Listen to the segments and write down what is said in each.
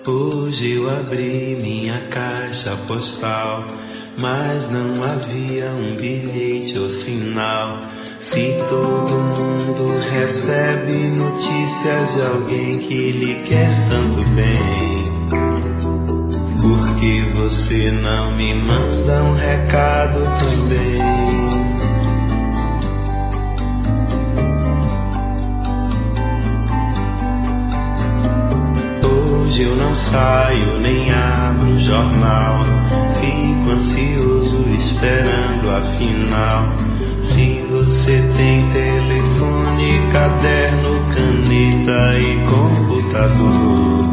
Hoje eu abri minha caixa postal, mas não havia um bilhete ou sinal. Se todo mundo recebe notícias de alguém que lhe quer tanto bem, por que você não me manda um recado também? Hoje eu não saio nem abro um jornal, fico ansioso esperando afinal. Se você tem telefone, caderno, caneta e computador,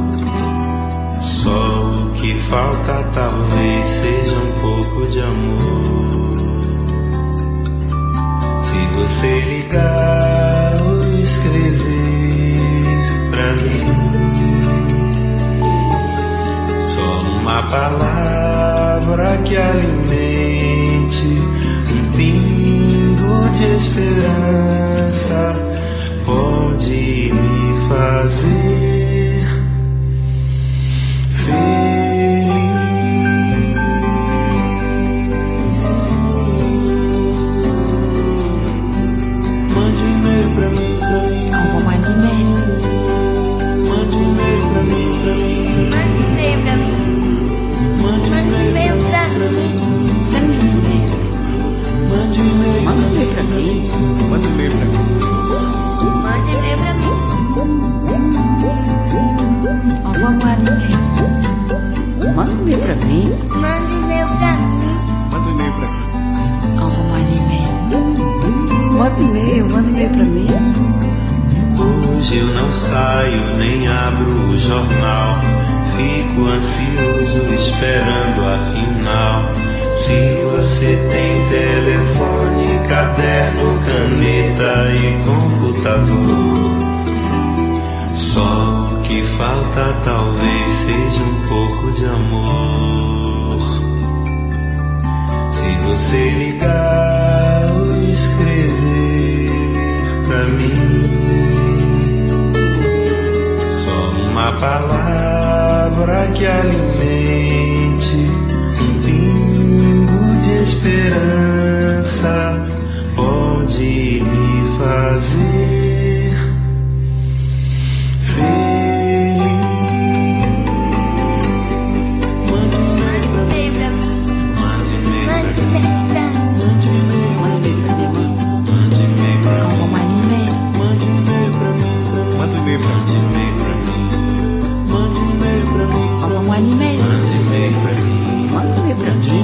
só o que falta talvez seja um pouco de amor. Se você ligar ou escrever pra mim, uma palavra que alimente um pingo de esperança pode me fazer feliz. Mande e-mail pra mim, Mande e-mail. Mande e-mail pra mim, Mande e-mail pra mim. Mande e-mail pra mim. Send me an email. Mande e-mail Manda e-mail pra mim. Manda um e-mail pra mim. Mande e-mail pra mim. Envoie-moi un email. Manda e-mail pra mim. Mande e-mail pra mim. Manda um e-mail pra mim. Envoie-moi un email. Manda e-mail pra mim. Hoje eu não saio nem abro o jornal, fico ansioso esperando afinal. Se você tem telefone, caderno, caneta e computador, só o que falta talvez seja um pouco de amor. Se você ligar ou escrever pra mim, uma palavra que alimente um pingo de esperança pode me fazer feliz. Mande e-mail pra mim. Mande e-mail pra mim. Mande e-mail pra mim. Mande e-mail pra mim. Envoie-moi un email. Mande e-mail pra mim. Manda um e-mail pra mim. Mande e-mail pra mim. Envoie-moi un email. Mande e-mail pra mim. Manda e-mail pra mim.